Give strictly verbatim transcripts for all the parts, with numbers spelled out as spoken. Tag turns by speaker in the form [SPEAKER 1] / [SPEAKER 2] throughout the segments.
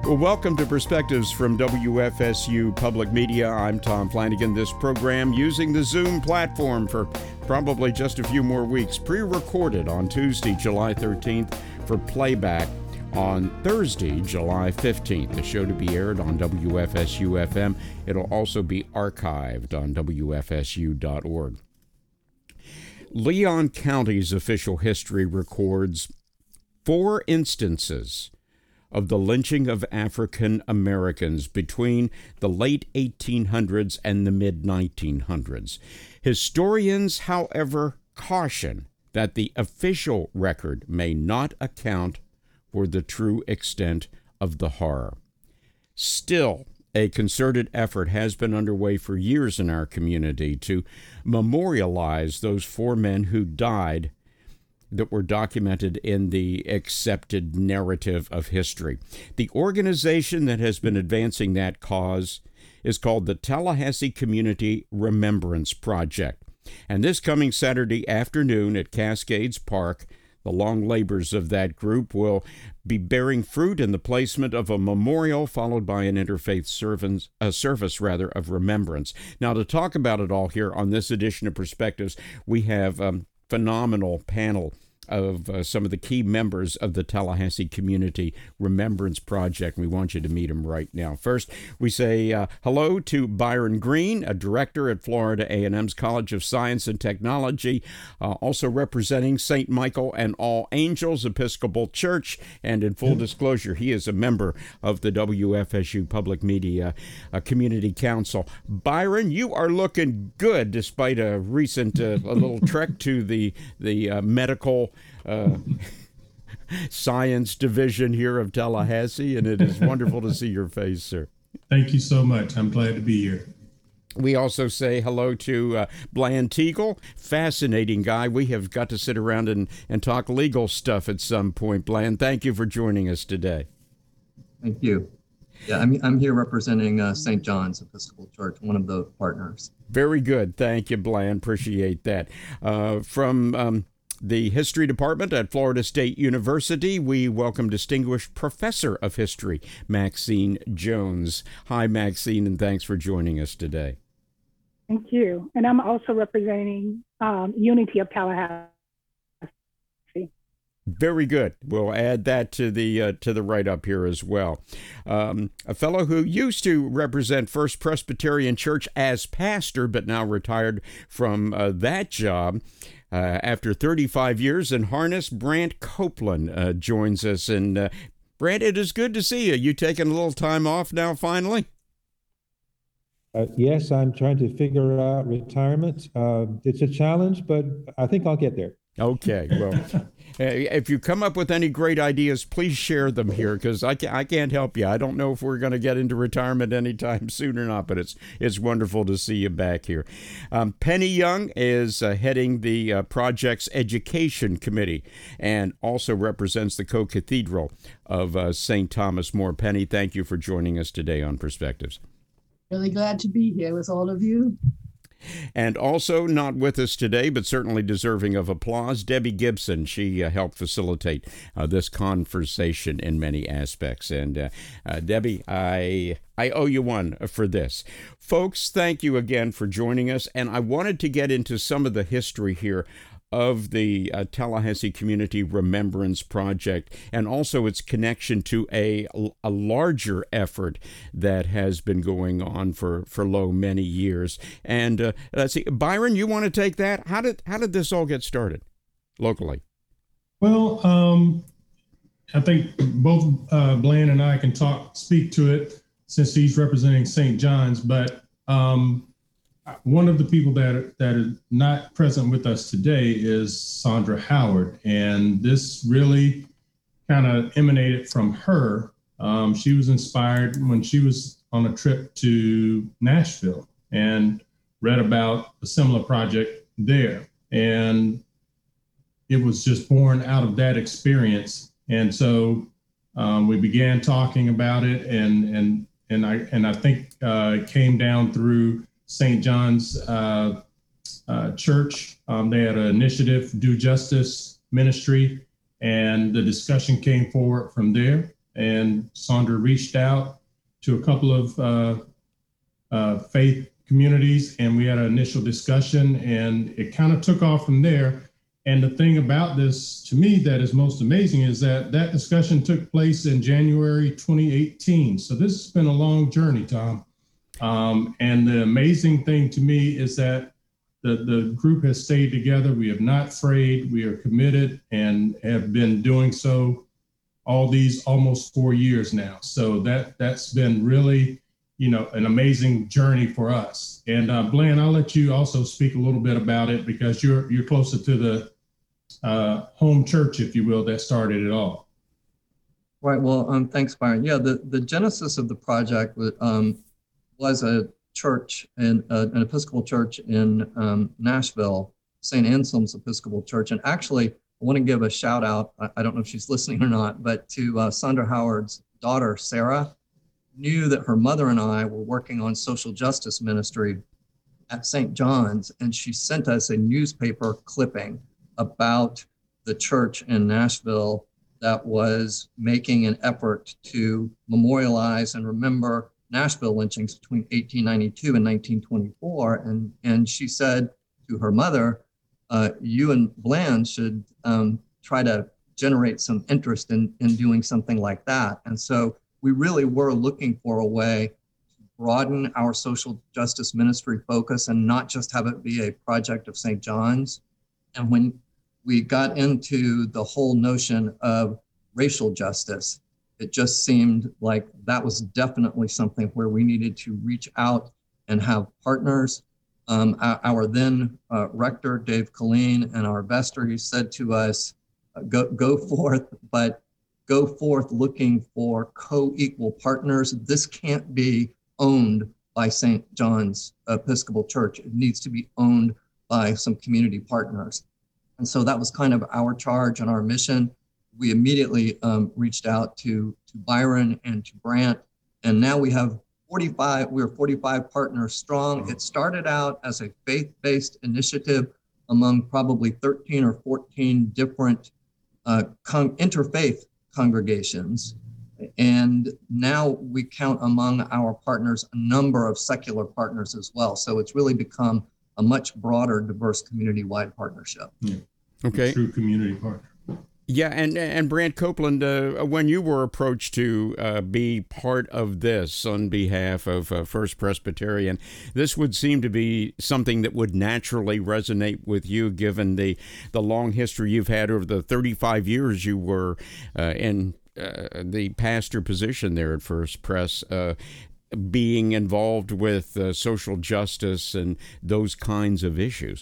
[SPEAKER 1] Well, welcome to Perspectives from W F S U Public Media. I'm Tom Flanagan. This program using the Zoom platform for probably just a few more weeks. Pre-recorded on Tuesday, July thirteenth for playback on Thursday, July fifteenth. The show to be aired on W F S U F M. It'll also be archived on W F S U dot org. Leon County's official history records four instances of the lynching of African Americans between the late eighteen hundreds and the mid nineteen hundreds. Historians, however, caution that the official record may not account for the true extent of the horror. Still, a concerted effort has been underway for years in our community to memorialize those four men who died that were documented in the accepted narrative of history. The organization that has been advancing that cause is called the Tallahassee Community Remembrance Project. And this coming Saturday afternoon at Cascades Park, the long labors of that group will be bearing fruit in the placement of a memorial followed by an interfaith servants, a service rather of remembrance. Now, to talk about it all here on this edition of Perspectives, we have um, phenomenal panel of uh, some of the key members of the Tallahassee Community Remembrance Project. We want you to meet them right now. First, we say uh, hello to Byron Green, a director at Florida A and M's College of Science and Technology, uh, also representing Saint Michael and All Angels Episcopal Church. And in full disclosure, he is a member of the W F S U Public Media uh, Community Council. Byron, you are looking good despite a recent uh, a little trek to the, the uh, medical Uh, science division here of Tallahassee, and it is wonderful to see your face, sir.
[SPEAKER 2] Thank you so much. I'm glad to be here.
[SPEAKER 1] We also say hello to uh, Bland Teagle, fascinating guy. We have got to sit around and, and talk legal stuff at some point. Bland, thank you for joining us today.
[SPEAKER 3] Thank you. Yeah, I'm, I'm here representing uh, Saint John's Episcopal Church, one of the partners.
[SPEAKER 1] Very good. Thank you, Bland. Appreciate that. Uh, from... Um, The History Department at Florida State University, we welcome Distinguished Professor of History, Maxine Jones. Hi, Maxine, and thanks for joining us today.
[SPEAKER 4] Thank you. And I'm also representing um, Unity of Tallahassee.
[SPEAKER 1] Very good. We'll add that to the uh, to the write-up here as well. Um, a fellow who used to represent First Presbyterian Church as pastor, but now retired from uh, that job. Uh, after thirty-five years in harness, Brant Copeland uh, joins us. And uh, Brant, it is good to see you. You taking a little time off now, finally?
[SPEAKER 5] Uh, yes, I'm trying to figure out retirement. Uh, it's a challenge, but I think I'll get there.
[SPEAKER 1] Okay, well, if you come up with any great ideas, please share them here, because I, can, I can't help you. I don't know if we're going to get into retirement anytime soon or not, but it's it's wonderful to see you back here. Um, Penny Young is uh, heading the uh, project's education committee and also represents the co-cathedral of uh, Saint Thomas More. Penny, thank you for joining us today on Perspectives.
[SPEAKER 6] Really glad to be here with all of you.
[SPEAKER 1] And also not with us today, but certainly deserving of applause, Debbie Gibson. She uh, helped facilitate uh, this conversation in many aspects. And uh, uh, Debbie, I I owe you one for this. Folks, thank you again for joining us. And I wanted to get into some of the history here of the uh, Tallahassee Community Remembrance Project, and also its connection to a, a larger effort that has been going on for, for lo many years. And uh, let's see, Byron, you want to take that? How did how did this all get started locally?
[SPEAKER 2] Well, um, I think both uh, Bland and I can talk, speak to it since he's representing Saint John's, but um, one of the people that that are not present with us today is Sandra Howard, and this really kind of emanated from her. Um, she was inspired when she was on a trip to Nashville and read about a similar project there, and it was just born out of that experience. And so um, we began talking about it, and and and I and I think uh, it came down through Saint John's uh, uh, Church. Um, they had an initiative, Do Justice Ministry, and the discussion came forward from there. and Sandra reached out to a couple of uh, uh, faith communities, and we had an initial discussion, and it kind of took off from there. And the thing about this, to me, that is most amazing is that that discussion took place in January twenty eighteen. So this has been a long journey, Tom. Um, and the amazing thing to me is that the, the group has stayed together. We have not frayed. We are committed and have been doing so all these almost four years now. So that, that's been really, you know, an amazing journey for us. And uh, Bland, I'll let you also speak a little bit about it because you're you're closer to the uh, home church, if you will, that started it all.
[SPEAKER 3] Right. Well, um, thanks, Byron. Yeah, the, the genesis of the project um, was a church, in, uh, an Episcopal church in um, Nashville, Saint Anselm's Episcopal Church. And actually, I want to give a shout out, I, I don't know if she's listening or not, but to uh, Sandra Howard's daughter, Sarah, knew that her mother and I were working on social justice ministry at Saint John's, and she sent us a newspaper clipping about the church in Nashville that was making an effort to memorialize and remember Nashville lynchings between eighteen ninety-two and nineteen twenty-four. And, and she said to her mother, uh, you and Bland should um, try to generate some interest in, in doing something like that. And so we really were looking for a way to broaden our social justice ministry focus and not just have it be a project of Saint John's. And when we got into the whole notion of racial justice, it just seemed like that was definitely something where we needed to reach out and have partners. Um, our, our then uh, rector, Dave Colleen, and our vestry said to us, uh, go, go forth, but go forth looking for co-equal partners. This can't be owned by Saint John's Episcopal Church. It needs to be owned by some community partners. And so that was kind of our charge and our mission. We immediately um, reached out to, to Byron and to Brant, and now we have forty-five, we're forty-five partners strong. It started out as a faith-based initiative among probably thirteen or fourteen different uh, con- interfaith congregations. And now we count among our partners a number of secular partners as well. So it's really become a much broader, diverse community-wide partnership.
[SPEAKER 2] Yeah.
[SPEAKER 1] Okay.
[SPEAKER 2] A true community partner.
[SPEAKER 1] Yeah, and and Brant Copeland, uh, when you were approached to uh, be part of this on behalf of uh, First Presbyterian, this would seem to be something that would naturally resonate with you, given the the long history you've had over the thirty-five years you were uh, in uh, the pastor position there at First Pres. Uh, being involved with uh, social justice and those kinds of issues.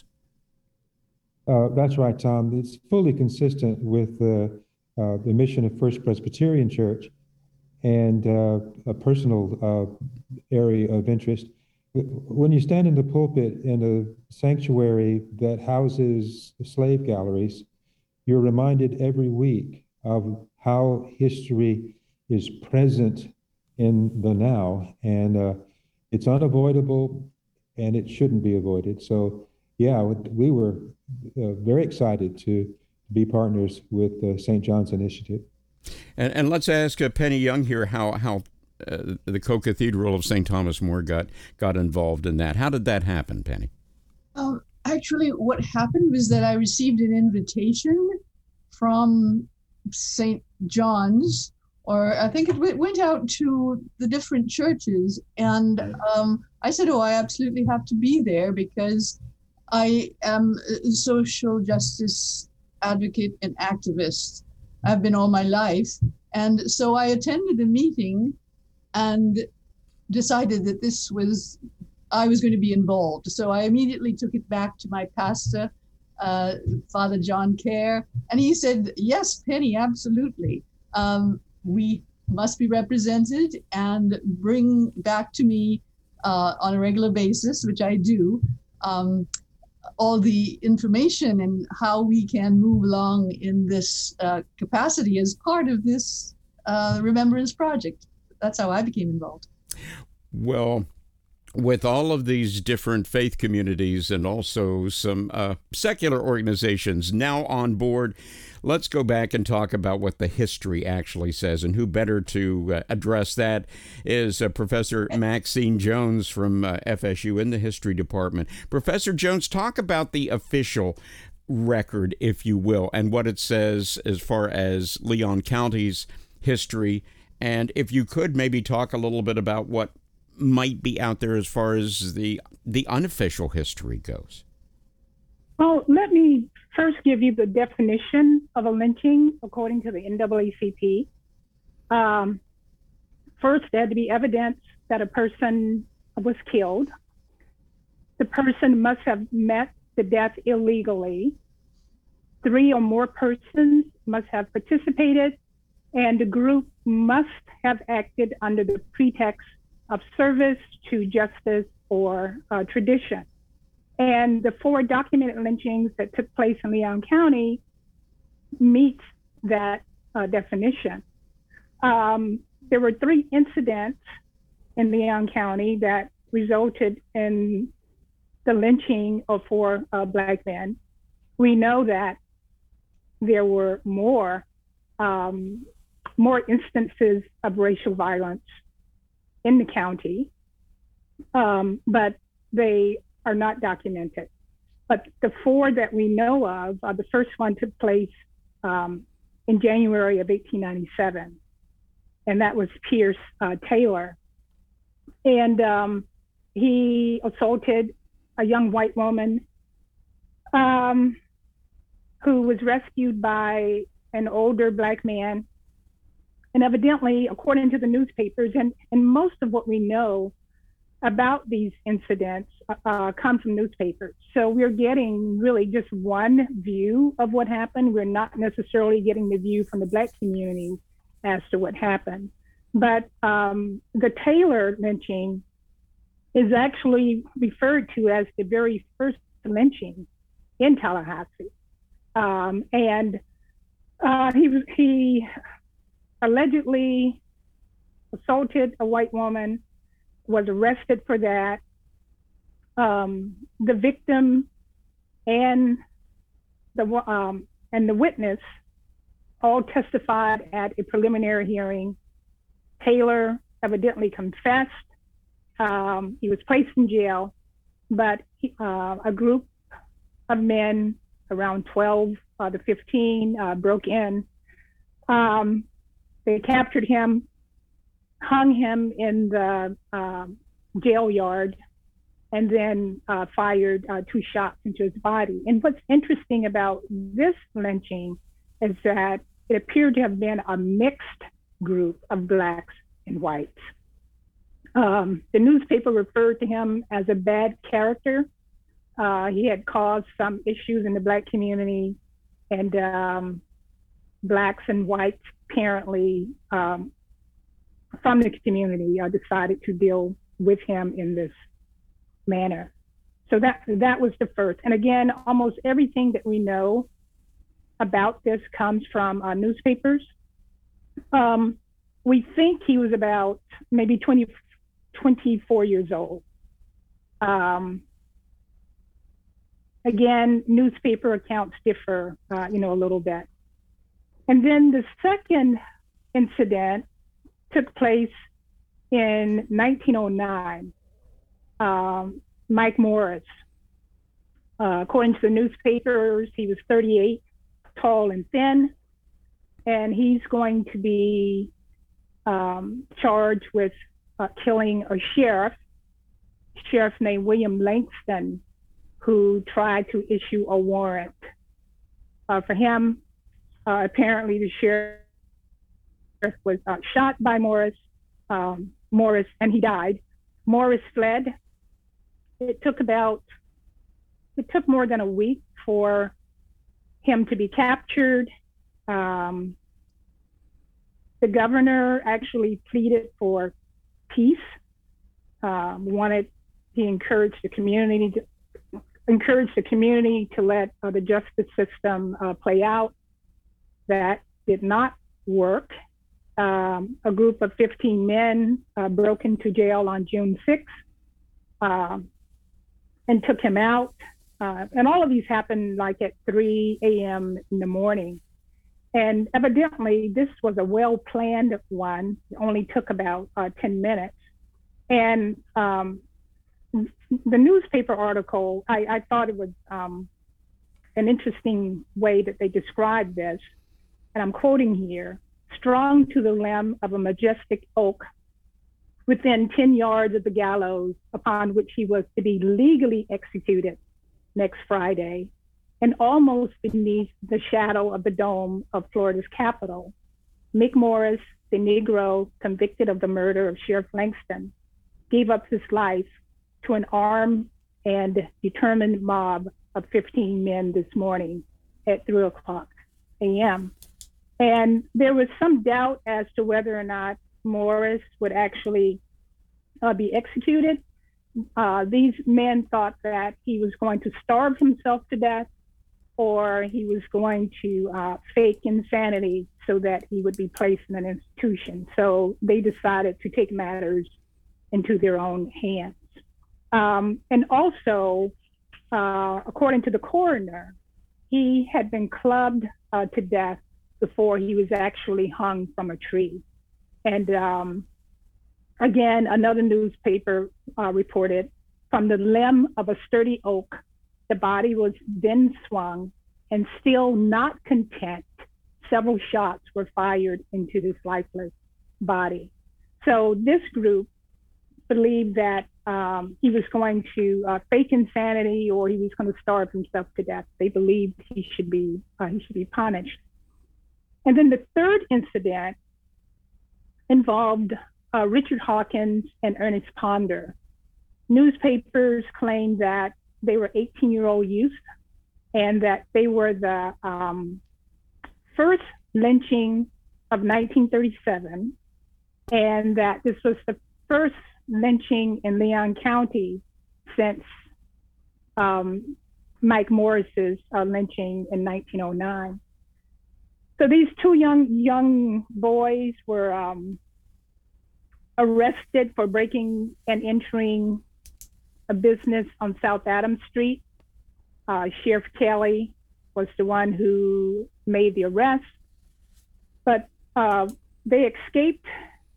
[SPEAKER 5] Uh, that's right, Tom. It's fully consistent with uh, uh, the mission of First Presbyterian Church and uh, a personal uh, area of interest. When you stand in the pulpit in a sanctuary that houses slave galleries, you're reminded every week of how history is present in the now, and uh, it's unavoidable, and it shouldn't be avoided. So, yeah, we were uh, very excited to be partners with the Saint John's Initiative.
[SPEAKER 1] And, and let's ask uh, Penny Young here how how uh, the Co-Cathedral of Saint Thomas More got got involved in that. How did that happen, Penny?
[SPEAKER 6] Um, actually, what happened was that I received an invitation from Saint John's, or I think it w- went out to the different churches. And um, I said, oh, I absolutely have to be there because I am a social justice advocate and activist. I've been all my life. And so I attended a meeting and decided that this was, I was going to be involved. So I immediately took it back to my pastor, uh, Father John Kerr, and he said, yes, Penny, absolutely. Um, we must be represented and bring back to me uh, on a regular basis, which I do, um, all the information and how we can move along in this uh, capacity as part of this uh, Remembrance Project. That's how I became involved.
[SPEAKER 1] Well, with all of these different faith communities and also some uh, secular organizations now on board, let's go back and talk about what the history actually says. And who better to uh, address that is uh, Professor Maxine Jones from uh, F S U in the history department. Professor Jones, talk about the official record, if you will, and what it says as far as Leon County's history. And if you could maybe talk a little bit about what might be out there as far as the the unofficial history goes.
[SPEAKER 4] Well, let me first give you the definition of a lynching according to the N double A C P. Um, first, there had to be evidence that a person was killed. The person must have met the death illegally. Three or more persons must have participated, and the group must have acted under the pretext of service to justice or uh, tradition. And the four documented lynchings that took place in Leon County meet that uh, definition. Um, there were three incidents in Leon County that resulted in the lynching of four uh, Black men. We know that there were more, um, more instances of racial violence in the county, um, but they are not documented. But the four that we know of, uh, the first one took place um, in January of eighteen ninety-seven, and that was Pierce uh, Taylor. And um, he assaulted a young white woman um, who was rescued by an older Black man. And evidently, according to the newspapers, and, and most of what we know about these incidents uh, come from newspapers. So we're getting really just one view of what happened. We're not necessarily getting the view from the Black community as to what happened. But um, the Taylor lynching is actually referred to as the very first lynching in Tallahassee. Um, and uh, he was, he allegedly assaulted a white woman, was arrested for that. Um, the victim and the um, and the witness all testified at a preliminary hearing. Taylor evidently confessed. Um, he was placed in jail, but he, uh, a group of men, around twelve uh, to fifteen, uh, broke in. Um, they captured him, hung him in the uh, jail yard, and then uh, fired uh, two shots into his body. And what's interesting about this lynching is that it appeared to have been a mixed group of Blacks and whites. Um, the newspaper referred to him as a bad character. Uh, he had caused some issues in the Black community, and um, Blacks and whites apparently um, from the community uh, decided to deal with him in this manner. So that that was the first. And again, almost everything that we know about this comes from uh, newspapers. Um, we think he was about maybe twenty, twenty-four years old. Um, again, newspaper accounts differ, uh, you know, a little bit. And then the second incident took place in nineteen oh nine. Um, Mike Morris, uh, according to the newspapers, he was thirty-eight, tall and thin, and he's going to be um, charged with uh, killing a sheriff, sheriff named William Langston, who tried to issue a warrant uh, for him. Uh, apparently, the sheriff was uh, shot by Morris, um, Morris, and he died. Morris fled. It took about, it took more than a week for him to be captured. Um, the governor actually pleaded for peace. Um, wanted, he encouraged the community to, encouraged the community to let uh, the justice system uh, play out. That did not work. Um, a group of fifteen men uh, broke into jail on June sixth. um, and took him out. Uh, and all of these happened like at three a.m. in the morning. And evidently, this was a well-planned one. It only took about uh, ten minutes. And um, the newspaper article, I, I thought it was um, an interesting way that they described this. And I'm quoting here: strung to the limb of a majestic oak within ten yards of the gallows upon which he was to be legally executed next Friday, and almost beneath the shadow of the dome of Florida's Capitol, Mick Morris, the Negro convicted of the murder of Sheriff Langston, gave up his life to an armed and determined mob of fifteen men this morning at three o'clock a m And there was some doubt as to whether or not Morris would actually uh, be executed. Uh, these men thought that he was going to starve himself to death, or he was going to uh, fake insanity so that he would be placed in an institution. So they decided to take matters into their own hands. Um, and also, uh, according to the coroner, he had been clubbed uh, to death before he was actually hung from a tree. And um, again, another newspaper uh, reported, from the limb of a sturdy oak, the body was then swung, and still not content, several shots were fired into his lifeless body. So this group believed that um, he was going to uh, fake insanity, or he was going to starve himself to death. They believed he should be uh, he should be punished. And then the third incident involved uh, Richard Hawkins and Ernest Ponder. Newspapers claimed that they were eighteen-year-old youth, and that they were the um, first lynching of nineteen thirty-seven, and that this was the first lynching in Leon County since um, Mike Morris's uh, lynching in nineteen oh nine. So these two young young boys were um, arrested for breaking and entering a business on South Adams Street. Uh, Sheriff Kelly was the one who made the arrest, but uh, they escaped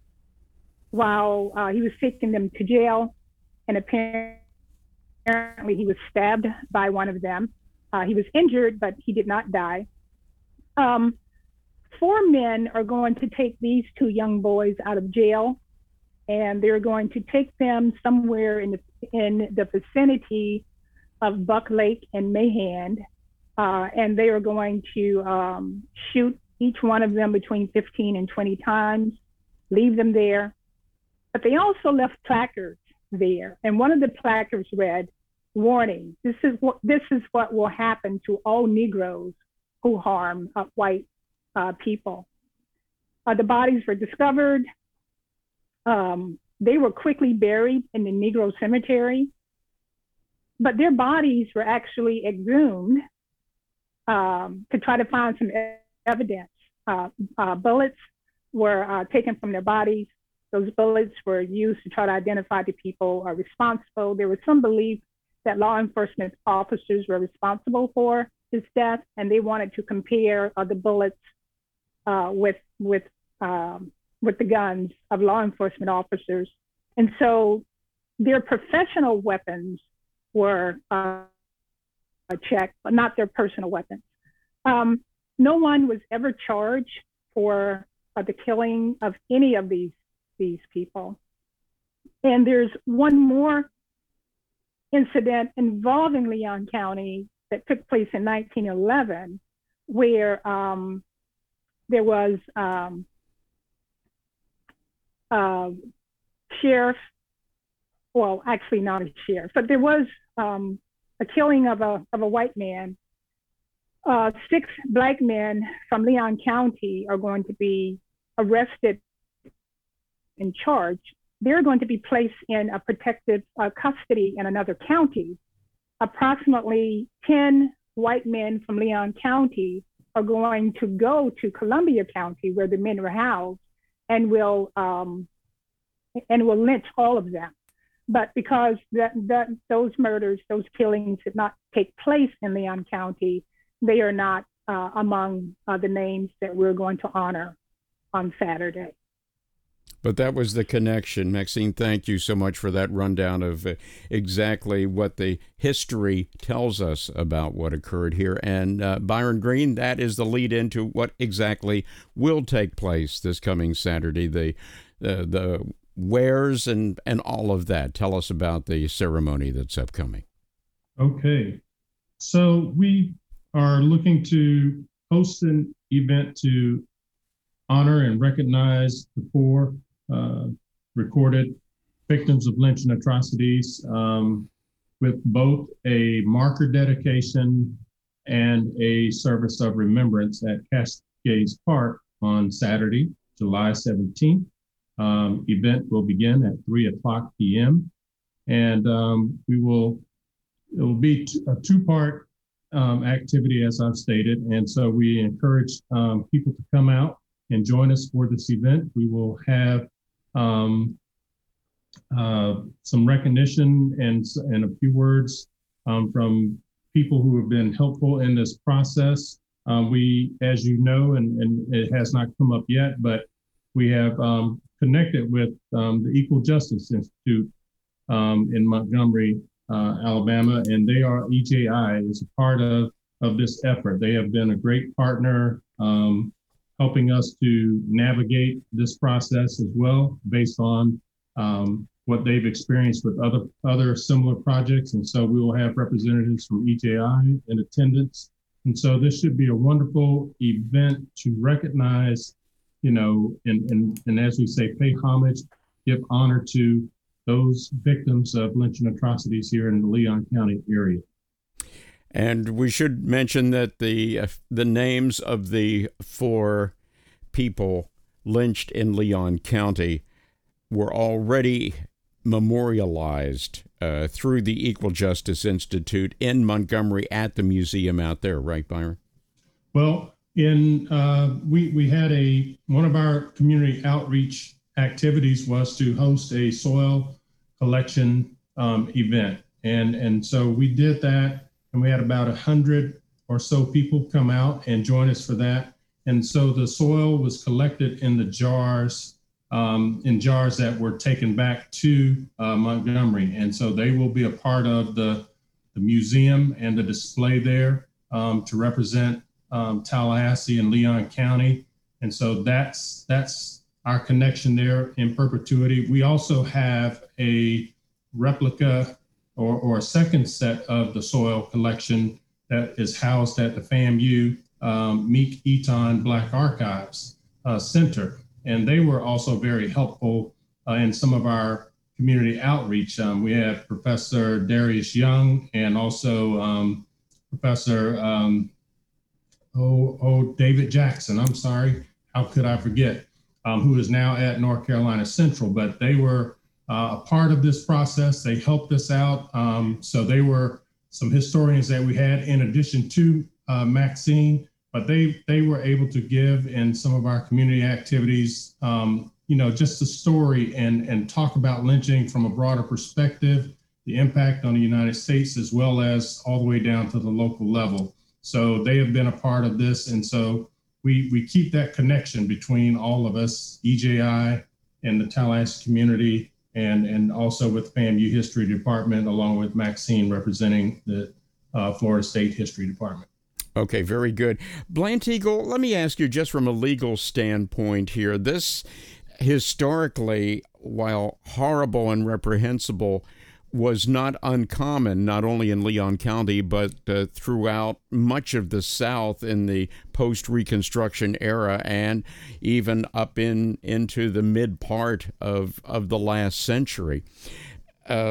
[SPEAKER 4] while uh, he was taking them to jail, and apparently he was stabbed by one of them. Uh, he was injured, but he did not die. Um, four men are going to take these two young boys out of jail, and they're going to take them somewhere in the, in the vicinity of Buck Lake and Mayhand, uh, and they are going to um, shoot each one of them between fifteen and twenty times, leave them there. But they also left placards there, and one of the placards read, "Warning, this is what, this is what will happen to all Negroes who harm uh, white uh, people." Uh, the bodies were discovered. Um, they were quickly buried in the Negro cemetery, but their bodies were actually exhumed um, to try to find some evidence. Uh, uh, bullets were uh, taken from their bodies. Those bullets were used to try to identify the people uh, responsible. There was some belief that law enforcement officers were responsible for his death, and they wanted to compare uh, the bullets uh, with with um, with the guns of law enforcement officers. And so their professional weapons were uh, checked, but not their personal weapons. Um, no one was ever charged for uh, the killing of any of these these people. And there's one more incident involving Leon County that took place in nineteen eleven, where um, there was um, uh, sheriff, well, actually not a sheriff, but there was um, a killing of a, of a white man. Uh, six black men from Leon County are going to be arrested and charged. They're going to be placed in a protective uh, custody in another county. Approximately ten white men from Leon County are going to go to Columbia County, where the men were housed, and will um, and will lynch all of them. but because that, that those murders, those killings did not take place in Leon County, they are not uh, among uh, the names that we're going to honor on Saturday.
[SPEAKER 1] But that was the connection. Maxine, thank you so much for that rundown of uh, exactly what the history tells us about what occurred here. And uh, Byron Green, that is the lead into what exactly will take place this coming Saturday, the the, the wares and, and all of that. Tell us about the ceremony that's upcoming.
[SPEAKER 2] Okay. So we are looking to host an event to honor and recognize the four uh, recorded victims of lynch and atrocities um, with both a marker dedication and a service of remembrance at Cascades Park on Saturday, July seventeenth. Um, event will begin at three o'clock p.m. and um, we will, it will be t- a two-part um, activity, as I've stated. And so we encourage um, people to come out and join us for this event. We will have um, uh, some recognition and, and a few words um, from people who have been helpful in this process. Um, we, as you know, and, and it has not come up yet, but we have um, connected with um, the Equal Justice Institute um, in Montgomery, uh, Alabama, and they are, E J I is a part of, of this effort. They have been a great partner, um, helping us to navigate this process as well, based on um, what they've experienced with other other similar projects. And so we will have representatives from E J I in attendance. And so this should be a wonderful event to recognize, you know, and, and, and as we say, pay homage, give honor to those victims of lynch and atrocities here in the Leon County area.
[SPEAKER 1] And we should mention that the uh, the names of the four people lynched in Leon County were already memorialized uh, through the Equal Justice Institute in Montgomery at the museum out there, right, Byron?
[SPEAKER 2] Well, in uh, we we had a one of our community outreach activities was to host a soil collection um, event, and and so we did that. And we had about a hundred or so people come out and join us for that. And so the soil was collected in the jars, um, in jars that were taken back to uh, Montgomery. And so they will be a part of the, the museum and the display there um, to represent um, Tallahassee and Leon County. And so that's that's our connection there in perpetuity. We also have a replica Or, or a second set of the soil collection that is housed at the FAMU um, Meek Eaton Black Archives uh, Center. And they were also very helpful uh, in some of our community outreach. Um, we had Professor Darius Young and also um, Professor um, oh, oh, David Jackson, I'm sorry, how could I forget, um, who is now at North Carolina Central, but they were Uh, a part of this process. They helped us out. Um, so they were some historians that we had in addition to uh, Maxine, but they they were able to give in some of our community activities, um, you know, just the story and, and talk about lynching from a broader perspective, the impact on the United States, as well as all the way down to the local level. So they have been a part of this. And so we, we keep that connection between all of us, E J I and the Tallahassee community, and and also with FAMU History Department, along with Maxine representing the uh, Florida State History Department.
[SPEAKER 1] Okay, very good. Blant Eagle, let me ask you just from a legal standpoint here. This historically, while horrible and reprehensible, was not uncommon, not only in Leon County, but uh, throughout much of the South in the post-Reconstruction era and even up in into the mid part of, of the last century. Uh,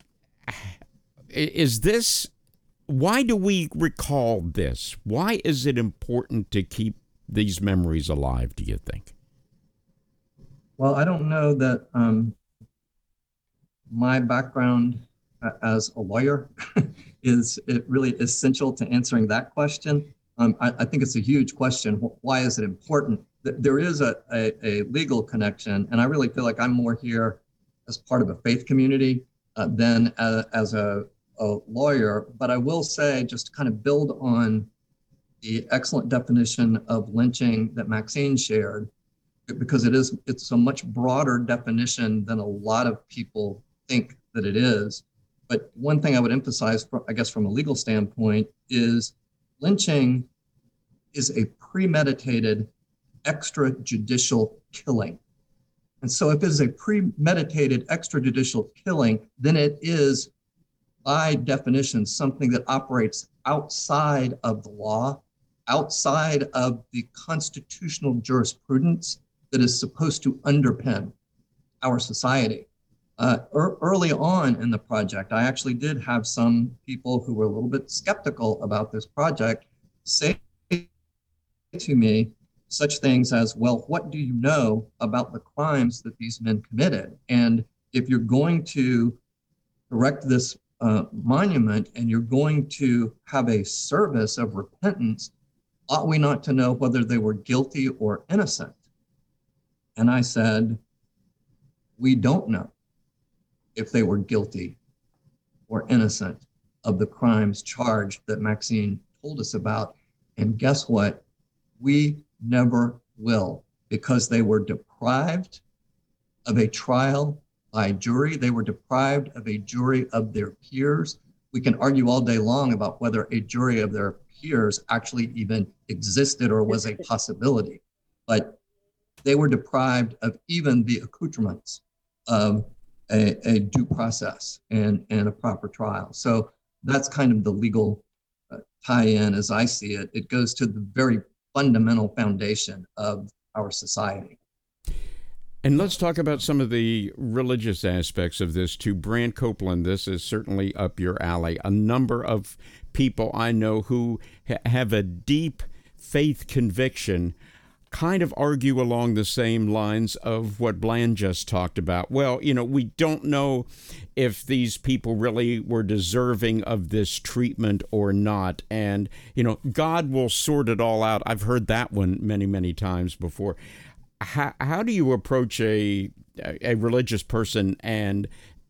[SPEAKER 1] is this, why do we recall this? Why is it important to keep these memories alive, do you think?
[SPEAKER 3] Well, I don't know that um, my background as a lawyer is it really essential to answering that question. Um, I, I think it's a huge question. Why is it important? There is a, a, a legal connection, and I really feel like I'm more here as part of a faith community uh, than as, as a, a lawyer. But I will say, just to kind of build on the excellent definition of lynching that Maxine shared, because it is it's a much broader definition than a lot of people think that it is. But one thing I would emphasize, I guess, from a legal standpoint, is lynching is a premeditated extrajudicial killing. And so if it is a premeditated extrajudicial killing, then it is, by definition, something that operates outside of the law, outside of the constitutional jurisprudence that is supposed to underpin our society. Uh, er, early on in the project, I actually did have some people who were a little bit skeptical about this project say to me such things as, well, what do you know about the crimes that these men committed? And if you're going to erect this uh, monument and you're going to have a service of repentance, ought we not to know whether they were guilty or innocent? And I said, we don't know if they were guilty or innocent of the crimes charged that Maxine told us about. And guess what? We never will, because they were deprived of a trial by jury. They were deprived of a jury of their peers. We can argue all day long about whether a jury of their peers actually even existed or was a possibility, but they were deprived of even the accoutrements of a, a due process and, and a proper trial. So that's kind of the legal uh, tie-in as I see it. It goes to the very fundamental foundation of our society.
[SPEAKER 1] And let's talk about some of the religious aspects of this too. Brant Copeland, this is certainly up your alley. A number of people I know who ha- have a deep faith conviction kind of argue along the same lines of what Bland just talked about. Well, you know, we don't know if these people really were deserving of this treatment or not. And, you know, God will sort it all out. I've heard that one many, many times before. How, how do you approach a a religious person and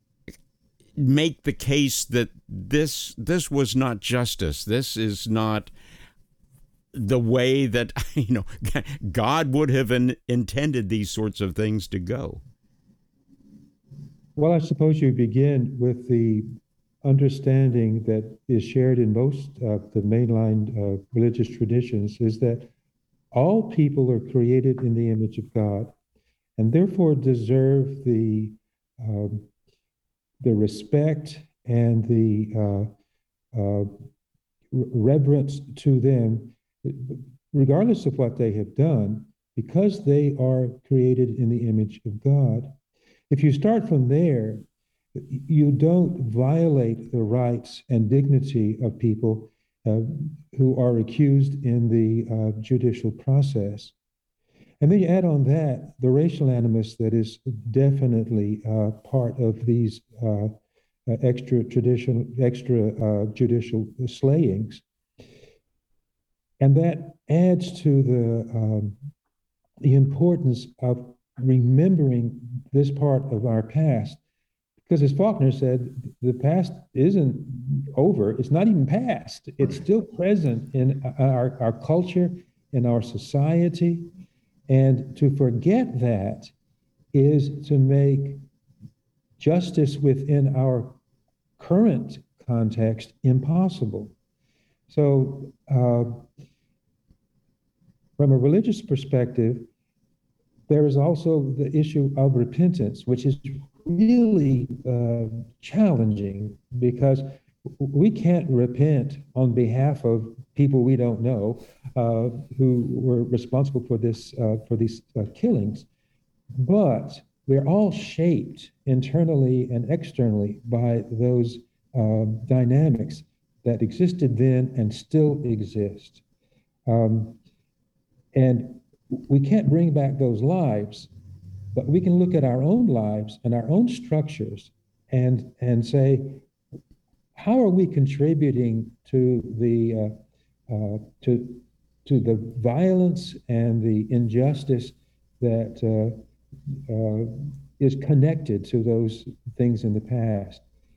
[SPEAKER 1] make the case that this this was not justice? This is not the way that, you know, God would have in, intended these sorts of things to go?
[SPEAKER 5] Well, I suppose you begin with the understanding that is shared in most of the mainline uh, religious traditions, is that all people are created in the image of God and therefore deserve the um, the respect and the uh, uh, reverence to them, regardless of what they have done, because they are created in the image of God. If you start from there, you don't violate the rights and dignity of people uh, who are accused in the uh, judicial process. And then you add on that the racial animus that is definitely uh, part of these uh, uh, extra traditional, extra uh, judicial slayings. And that adds to the, um, the importance of remembering this part of our past. Because as Faulkner said, the past isn't over. It's not even past. It's still present in our, our culture, in our society. And to forget that is to make justice within our current context impossible. So uh, from a religious perspective, there is also the issue of repentance, which is really uh, challenging because we can't repent on behalf of people we don't know uh, who were responsible for this uh, for these uh, killings, but we're all shaped internally and externally by those uh, dynamics that existed then and still exist. Um, and we can't bring back those lives, but we can look at our own lives and our own structures and, and say, how are we contributing to the, uh, uh, to, to the violence and the injustice that uh, uh, is connected to those things in the past?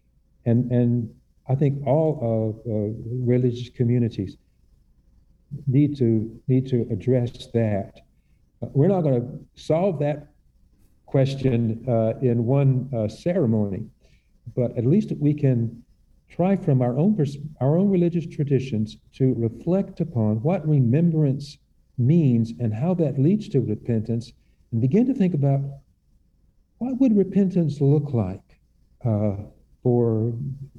[SPEAKER 5] And, and I think all of uh, religious communities need to, need to address that. Uh, we're not going to solve that question uh, in one uh, ceremony, but at least we can try from our own pers- our own religious traditions to reflect upon what remembrance means and how that leads to repentance, and begin to think about what would repentance look like uh, for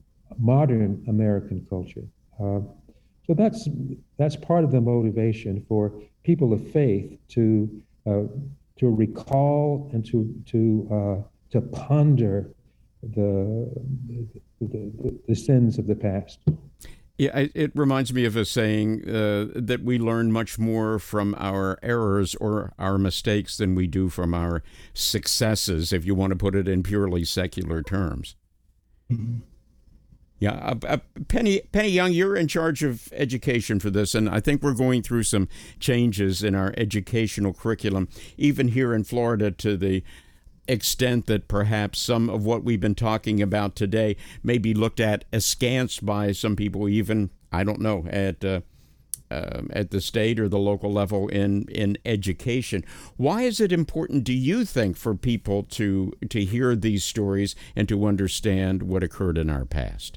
[SPEAKER 5] modern American culture. Uh, so that's that's part of the motivation for people of faith to uh, to recall and to to uh, to ponder the the, the the sins of the past.
[SPEAKER 1] Yeah, it reminds me of a saying uh, that we learn much more from our errors or our mistakes than we do from our successes, if you want to put it in purely secular terms. Mm-hmm. Yeah, uh, uh, Penny Penny Young, you're in charge of education for this, and I think we're going through some changes in our educational curriculum, even here in Florida, to the extent that perhaps some of what we've been talking about today may be looked at askance by some people, even, I don't know, at uh, uh, at the state or the local level in, in education. Why is it important, do you think, for people to to hear these stories and to understand what occurred in our past?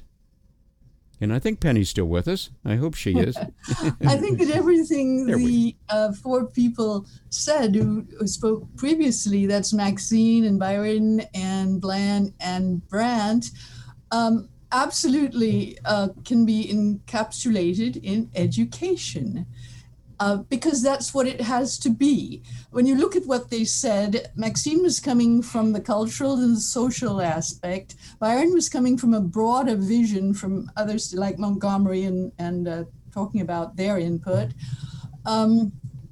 [SPEAKER 1] And I think Penny's still with us. I hope she is.
[SPEAKER 6] I think that everything the uh, four people said who, who spoke previously, that's Maxine and Byron and Bland and Brandt, um, absolutely uh, can be encapsulated in education. Uh, because that's what it has to be. When you look at what they said, Maxine was coming from the cultural and the social aspect. Byron was coming from a broader vision from others like Montgomery and, and uh, talking about their input. Um,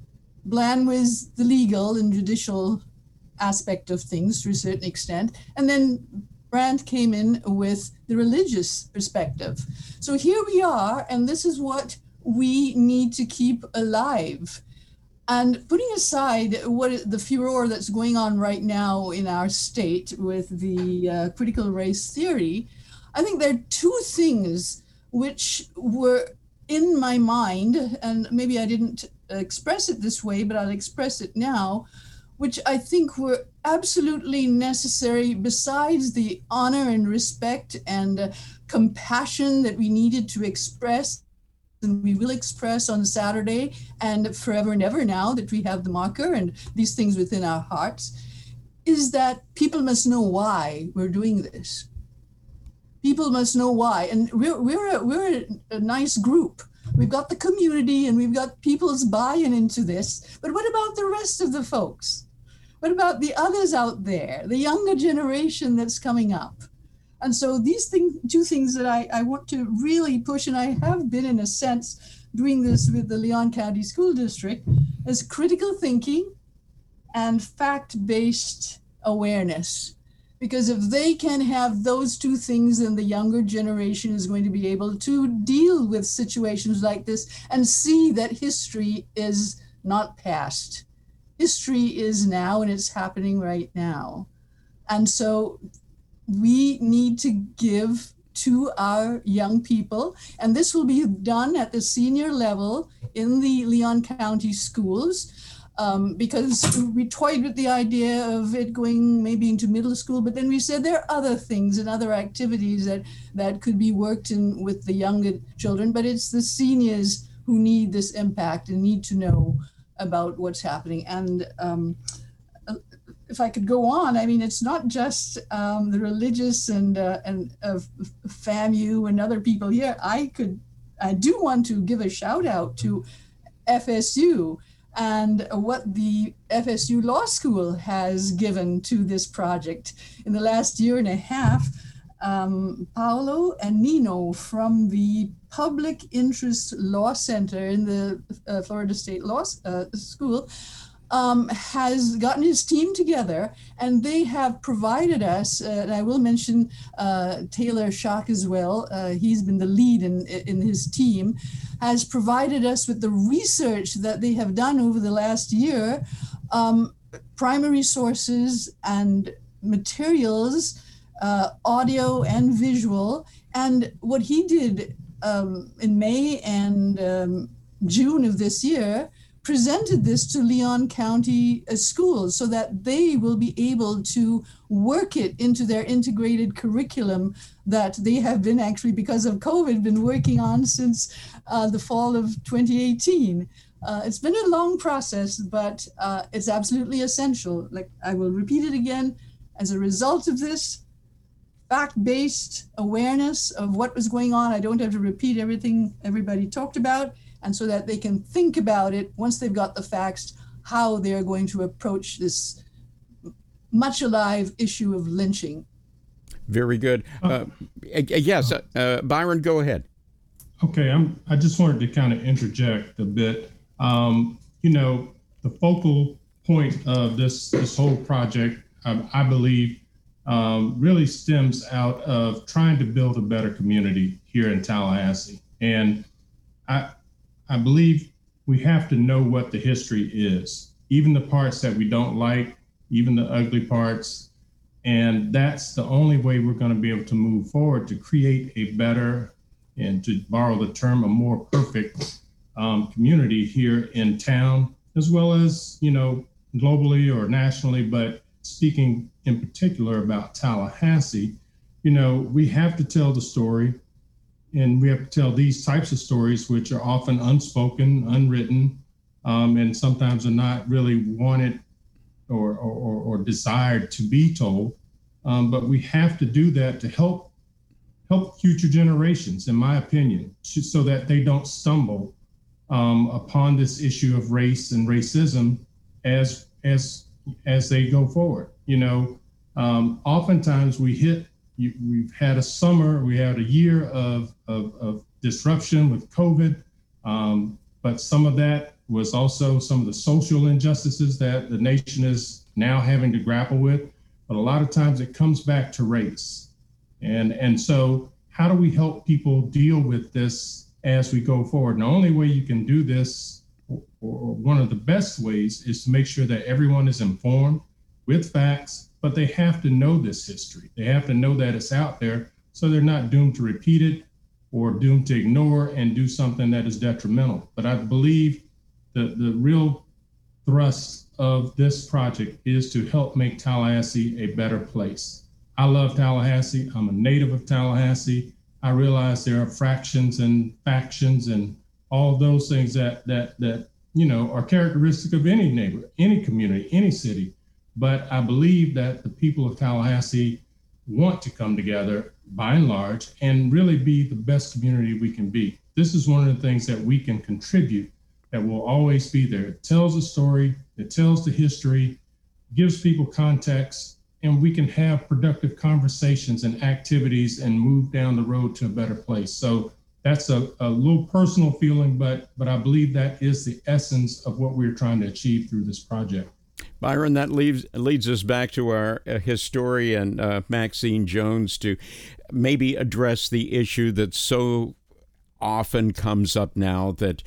[SPEAKER 6] Bland was the legal and judicial aspect of things to a certain extent. And then Brandt came in with the religious perspective. So here we are, and this is what we need to keep alive. And putting aside what the furor that's going on right now in our state with the uh, critical race theory, I think there are two things which were in my mind, and maybe I didn't express it this way, but I'll express it now, which I think were absolutely necessary besides the honor and respect and uh, compassion that we needed to express, and we will express on Saturday and forever and ever now that we have the marker and these things within our hearts, is that people must know why we're doing this. People must know why. And we're, we're, a, we're a, a nice group. We've got the community and we've got people's buy-in into this. But what about the rest of the folks? What about the others out there, the younger generation that's coming up? And so these things, two things that I, I want to really push, and I have been in a sense doing this with the Leon County School District, is critical thinking and fact-based awareness. Because if they can have those two things, then the younger generation is going to be able to deal with situations like this and see that history is not past. History is now, and it's happening right now. And so we need to give to our young people, and this will be done at the senior level in the Leon County schools, um, because we toyed with the idea of it going maybe into middle school, but then we said there are other things and other activities that, that could be worked in with the younger children, but it's the seniors who need this impact and need to know about what's happening. And um, if I could go on, I mean, it's not just um, the religious and uh, and uh, FAMU and other people here. I could, I do want to give a shout out to F S U and what the F S U Law School has given to this project in the last year and a half. Um, Paolo and Nino from the Public Interest Law Center in the uh, Florida State Law uh, School Um, has gotten his team together, and they have provided us, uh, and I will mention uh, Taylor Schock as well, uh, he's been the lead in, in his team, has provided us with the research that they have done over the last year, um, primary sources and materials uh, audio and visual. And what he did um, in May and um, June of this year, presented this to Leon County uh, schools so that they will be able to work it into their integrated curriculum that they have been actually, because of COVID, been working on since uh, the fall of twenty eighteen. Uh, it's been a long process, but uh, it's absolutely essential. Like, I will repeat it again, as a result of this fact-based awareness of what was going on, I don't have to repeat everything everybody talked about, and so that they can think about it once they've got the facts, how they're going to approach this much alive issue of lynching.
[SPEAKER 1] Very good. Uh, yes, uh, uh, Byron, go ahead.
[SPEAKER 2] Okay, I'm, I just wanted to kind of interject a bit. Um, you know, the focal point of this, this whole project, um, I believe, um, really stems out of trying to build a better community here in Tallahassee. And I, I believe we have to know what the history is, even the parts that we don't like, even the ugly parts. And that's the only way we're going to be able to move forward to create a better, and to borrow the term, a more perfect um, community here in town, as well as, you know, globally or nationally. But speaking in particular about Tallahassee, you know, we have to tell the story. And we have to tell these types of stories, which are often unspoken, unwritten, um, and sometimes are not really wanted or, or, or desired to be told. Um, but we have to do that to help help future generations, in my opinion, to, so that they don't stumble um, upon this issue of race and racism as as as they go forward. You know, um, oftentimes we hit. You, we've had a summer, we had a year of, of, of disruption with COVID, um, but some of that was also some of the social injustices that the nation is now having to grapple with. But a lot of times it comes back to race. And, and so how do we help people deal with this as we go forward? And the only way you can do this, or, or one of the best ways, is to make sure that everyone is informed with facts. But they have to know this history. They have to know that it's out there, so they're not doomed to repeat it or doomed to ignore and do something that is detrimental. But I believe the, the real thrust of this project is to help make Tallahassee a better place. I love Tallahassee. I'm a native of Tallahassee. I realize there are fractions and factions and all of those things that that that you know are characteristic of any neighborhood, any community, any city. But I believe that the people of Tallahassee want to come together by and large and really be the best community we can be. This is one of the things that we can contribute that will always be there. It tells a story, it tells the history, gives people context, and we can have productive conversations and activities and move down the road to a better place. So that's a, a little personal feeling, but but I believe that is the essence of what we're trying to achieve through this project.
[SPEAKER 1] Byron, that leaves, leads us back to our uh, historian, uh, Maxine Jones, to maybe address the issue that so often comes up now, that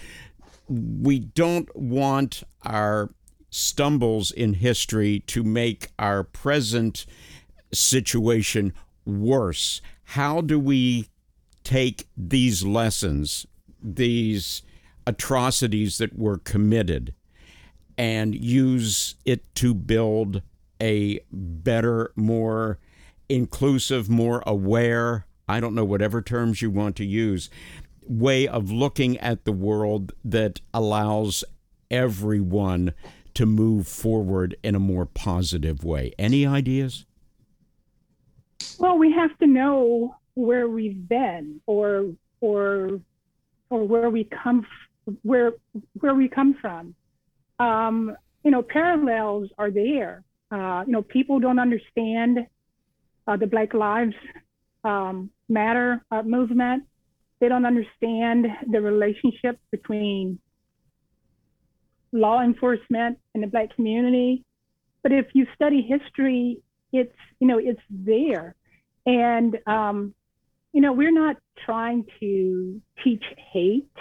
[SPEAKER 1] we don't want our stumbles in history to make our present situation worse. How do we take these lessons, these atrocities that were committed, and use it to build a better, more inclusive, more aware, I don't know, whatever terms you want to use, way of looking at the world that allows everyone to move forward in a more positive way? Any ideas?
[SPEAKER 4] Well, we have to know where we've been, or or or where we come where where we come from. Um, you know, parallels are there. Uh, you know, people don't understand uh, the Black Lives um, Matter uh, movement. They don't understand the relationship between law enforcement and the Black community. But if you study history, it's, you know, it's there. And, um, you know, we're not trying to teach hate.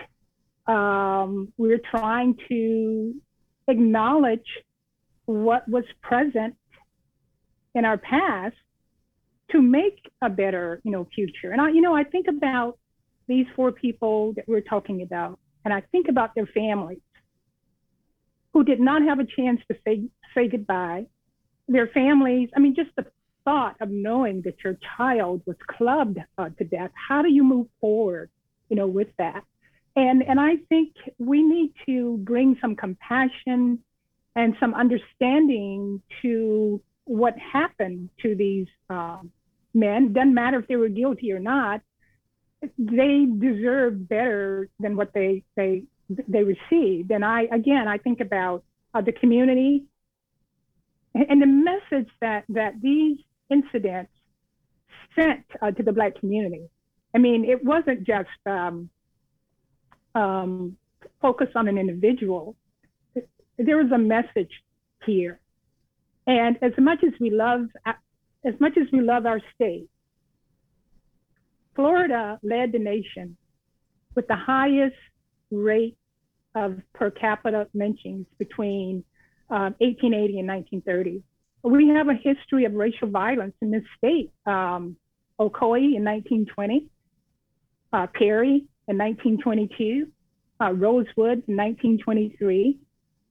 [SPEAKER 4] Um, we're trying to acknowledge what was present in our past to make a better, you know, future. And I, you know, I think about these four people that we're talking about, and I think about their families who did not have a chance to say, say goodbye. Their families, I mean, just the thought of knowing that your child was clubbed uh, to death. How do you move forward, you know, with that? And, and I think we need to bring some compassion and some understanding to what happened to these uh, men. Doesn't matter if they were guilty or not. They deserve better than what they they they received. And I, again, I think about uh, the community and the message that that these incidents sent uh, to the Black community. I mean, it wasn't just um, um, focused on an individual. There was a message here. And as much as we love, as much as we love our state, Florida led the nation with the highest rate of per capita lynchings between um, eighteen eighty and nineteen thirty. We have a history of racial violence in this state. Um, Ocoee in nineteen twenty, uh, Perry in nineteen twenty-two, uh, Rosewood in nineteen twenty-three.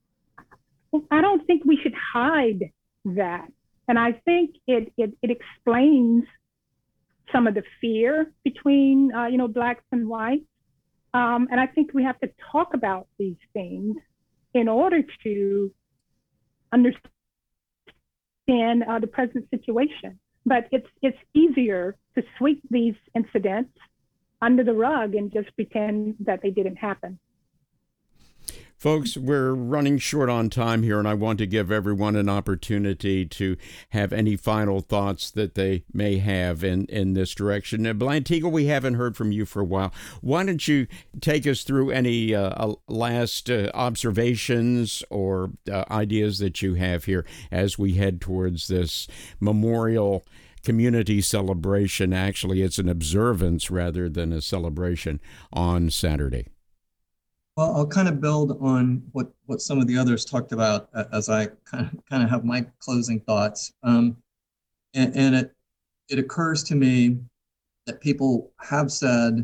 [SPEAKER 4] I don't think we should hide that. And I think it, it, it explains some of the fear between, uh, you know, Blacks and whites. Um, and I think we have to talk about these things in order to understand uh, the present situation. But it's, it's easier to sweep these incidents under the rug and just pretend that they didn't happen.
[SPEAKER 1] Folks, we're running short on time here, and I want to give everyone an opportunity to have any final thoughts that they may have in, in this direction. Uh, Blantiga, we haven't heard from you for a while. Why don't you take us through any uh, last uh, observations or uh, ideas that you have here as we head towards this memorial community celebration? Actually, it's an observance rather than a celebration on Saturday.
[SPEAKER 3] Well, I'll kind of build on what, what some of the others talked about as I kind of, kind of have my closing thoughts. Um, and and it, it occurs to me that people have said,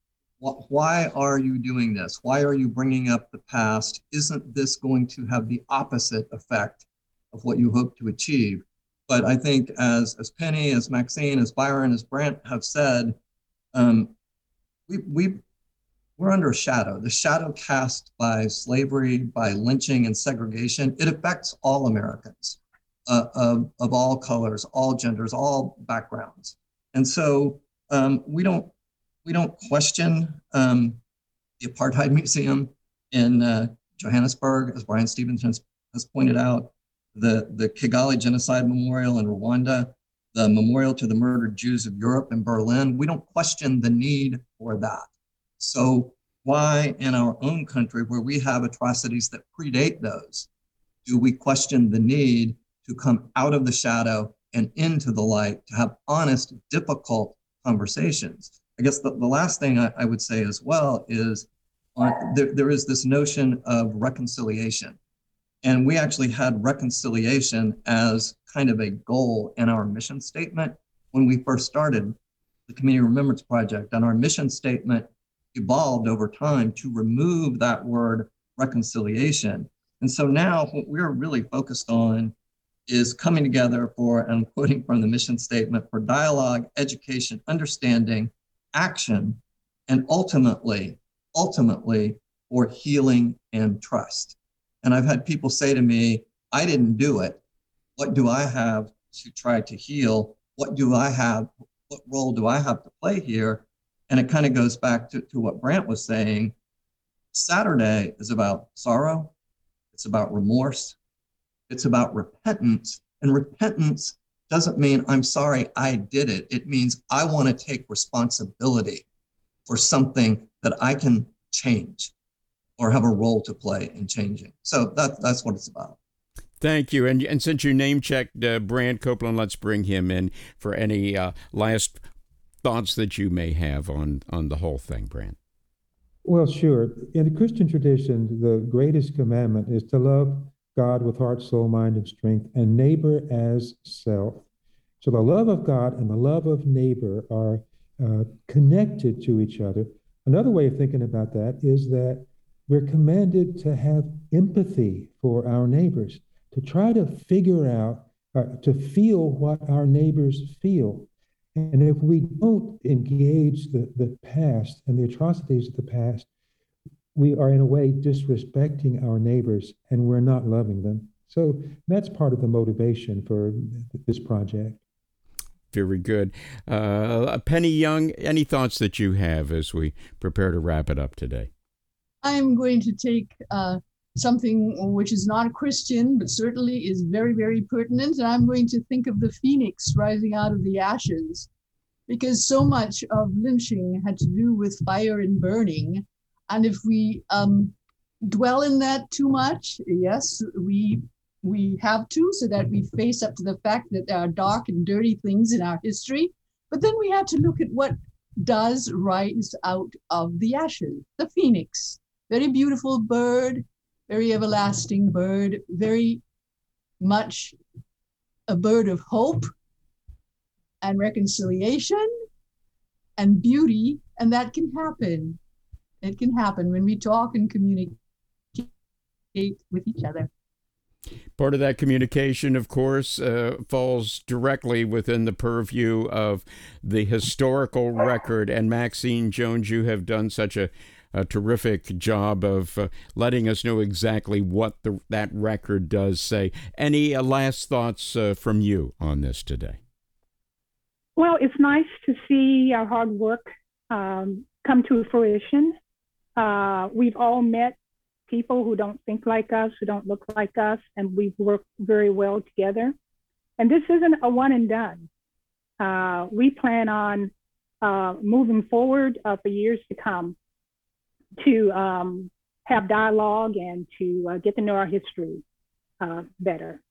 [SPEAKER 3] why are you doing this? Why are you bringing up the past? Isn't this going to have the opposite effect of what you hope to achieve? But I think as, as Penny, as Maxine, as Byron, as Brant have said, um, we, we We're under a shadow. The shadow cast by slavery, by lynching and segregation, it affects all Americans uh, of, of all colors, all genders, all backgrounds. And so um, we don't we don't question um, the Apartheid Museum in uh, Johannesburg, as Brian Stevens has, has pointed out, the, the Kigali Genocide Memorial in Rwanda, the Memorial to the Murdered Jews of Europe in Berlin. We don't question the need for that. So why in our own country, where we have atrocities that predate those, do we question the need to come out of the shadow and into the light, to have honest, difficult conversations? I guess the, the last thing I, I would say as well is uh, there, there is this notion of reconciliation. And we actually had reconciliation as kind of a goal in our mission statement when we first started the Community Remembrance Project. And our mission statement evolved over time to remove that word reconciliation. And so now what we're really focused on is coming together for, and I'm quoting from the mission statement, for dialogue, education, understanding, action, and ultimately, ultimately for healing and trust. And I've had people say to me, I didn't do it. What do I have to try to heal? What do I have? What role do I have to play here? And it kind of goes back to, to what Brant was saying. Saturday is about sorrow. It's about remorse. It's about repentance. And repentance doesn't mean I'm sorry I did it. It means I want to take responsibility for something that I can change or have a role to play in changing. So that, that's what it's about.
[SPEAKER 1] Thank you. And, and since you name-checked uh, Brant Copeland, let's bring him in for any uh, last thoughts that you may have on, on the whole thing, Brant.
[SPEAKER 5] Well, sure. In the Christian tradition, the greatest commandment is to love God with heart, soul, mind, and strength, and neighbor as self. So the love of God and the love of neighbor are uh, connected to each other. Another way of thinking about that is that we're commanded to have empathy for our neighbors, to try to figure out, uh, to feel what our neighbors feel. And if we don't engage the, the past and the atrocities of the past, we are in a way disrespecting our neighbors and we're not loving them. So that's part of the motivation for this project.
[SPEAKER 1] Very good. Uh, Penny Young, any thoughts that you have as we prepare to wrap it up today?
[SPEAKER 6] I'm going to take uh, something which is not Christian, but certainly is very, very pertinent. And I'm going to think of the phoenix rising out of the ashes, because so much of lynching had to do with fire and burning. And if we um, dwell in that too much, yes, we we have to, so that we face up to the fact that there are dark and dirty things in our history. But then we have to look at what does rise out of the ashes. The phoenix, very beautiful bird, very everlasting bird, very much a bird of hope and reconciliation and beauty. And that can happen. It can happen when we talk and communicate with each other.
[SPEAKER 1] Part of that communication, of course, uh, falls directly within the purview of the historical record. And Maxine Jones, you have done such a, a terrific job of uh, letting us know exactly what the, that record does say. Any uh, last thoughts uh, from you on this today?
[SPEAKER 4] Well, it's nice to see our hard work um, come to fruition. Uh, we've all met people who don't think like us, who don't look like us, and we've worked very well together. And this isn't a one and done. Uh, we plan on uh, moving forward uh, for years to come to um, have dialogue and to uh, get to know our history uh, better.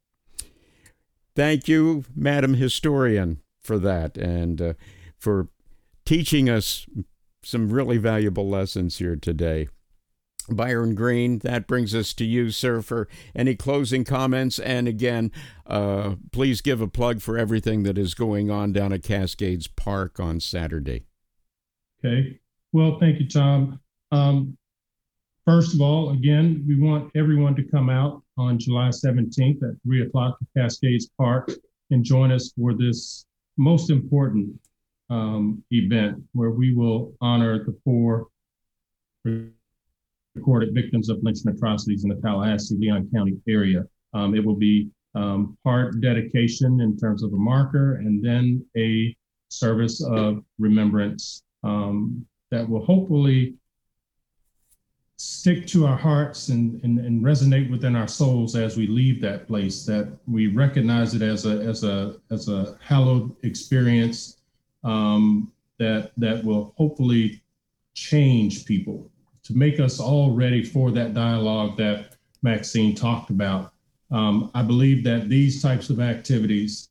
[SPEAKER 1] Thank you, Madam Historian, for that and uh, for teaching us some really valuable lessons here today. Byron Green, that brings us to you, sir, for any closing comments. And again, uh, please give a plug for everything that is going on down at Cascades Park on Saturday.
[SPEAKER 2] Okay. Well, thank you, Tom. Um, first of all, again, we want everyone to come out on July seventeenth at three o'clock at Cascades Park and join us for this most important um, event where we will honor the four recorded victims of lynching atrocities in the Tallahassee, Leon County area. Um, it will be um, part dedication in terms of a marker and then a service of remembrance um, that will hopefully stick to our hearts and, and, and resonate within our souls as we leave that place, that we recognize it as a, as a, as a hallowed experience um, that, that will hopefully change people, to make us all ready for that dialogue that Maxine talked about. Um, I believe that these types of activities,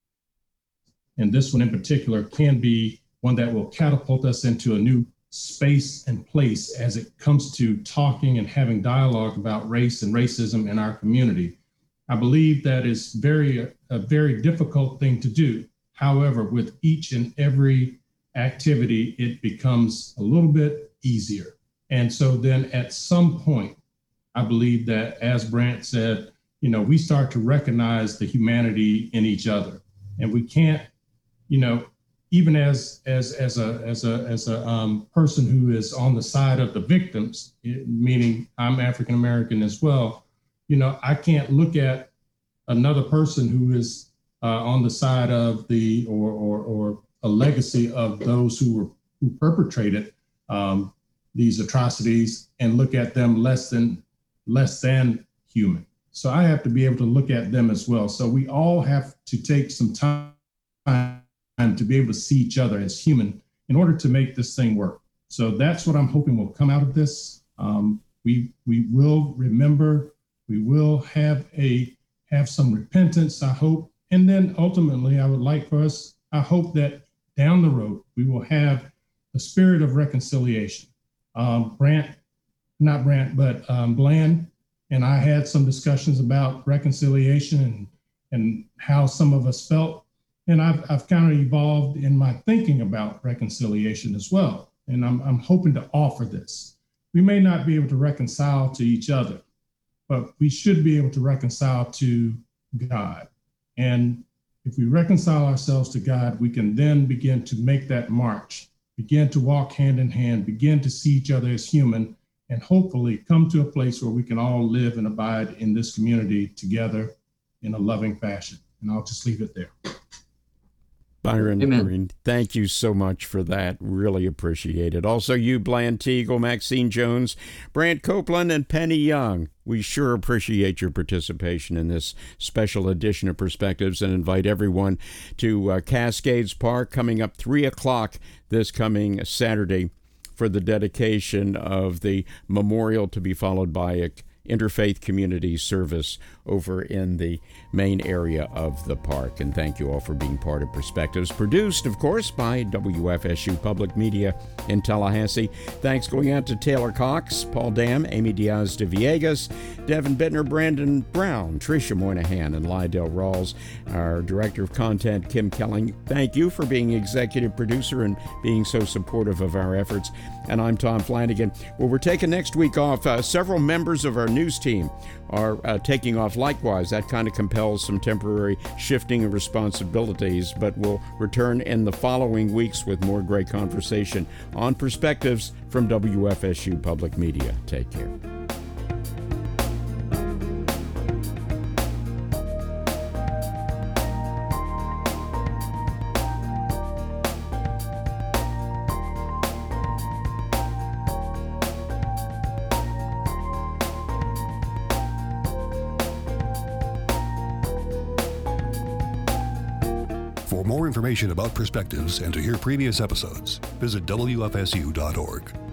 [SPEAKER 2] and this one in particular, can be one that will catapult us into a new space and place as it comes to talking and having dialogue about race and racism in our community. I believe that is very a, a very difficult thing to do. However, with each and every activity, it becomes a little bit easier. And so then at some point, I believe that, as Brant said, you know, we start to recognize the humanity in each other. And we can't, you know, even as as as a as a as a um, person who is on the side of the victims, meaning I'm African American as well, you know, I can't look at another person who is uh, on the side of the or or or a legacy of those who were who perpetrated um, these atrocities and look at them less than less than human. So I have to be able to look at them as well. So we all have to take some time to be able to see each other as human in order to make this thing work. So that's what I'm hoping will come out of this. Um, we we will remember, we will have a have some repentance, I hope. And then ultimately, I would like for us, I hope that down the road, we will have a spirit of reconciliation. Um, Brant, not Brant, but um, Bland and I had some discussions about reconciliation and, and how some of us felt. and I've, I've kind of evolved in my thinking about reconciliation as well. And I'm, I'm hoping to offer this. We may not be able to reconcile to each other, but we should be able to reconcile to God. And if we reconcile ourselves to God, we can then begin to make that march, begin to walk hand in hand, begin to see each other as human, and hopefully come to a place where we can all live and abide in this community together in a loving fashion. And I'll just leave it there.
[SPEAKER 1] Byron
[SPEAKER 3] Amen.
[SPEAKER 1] Green, thank you so much for that. Really appreciate it. Also, you, Bland Teagle, Maxine Jones, Brant Copeland, and Penny Young. We sure appreciate your participation in this special edition of Perspectives and invite everyone to uh, Cascades Park coming up three o'clock this coming Saturday for the dedication of the memorial, to be followed by a interfaith community service over in the main area of the park. And thank you all for being part of Perspectives, produced, of course, by W F S U Public Media in Tallahassee. Thanks going out to Taylor Cox, Paul Dam, Amy Diaz de Villegas, Devin Bittner, Brandon Brown, Tricia Moynihan, and Lydell Rawls. Our Director of Content, Kim Kelling, thank you for being executive producer and being so supportive of our efforts. And I'm Tom Flanagan. Well, we're taking next week off. Uh, several members of our news team are uh, taking off likewise. That kind of compels some temporary shifting of responsibilities, but we'll return in the following weeks with more great conversation on Perspectives from W F S U Public Media. Take care.
[SPEAKER 7] For more information about Perspectives and to hear previous episodes, visit W F S U dot org.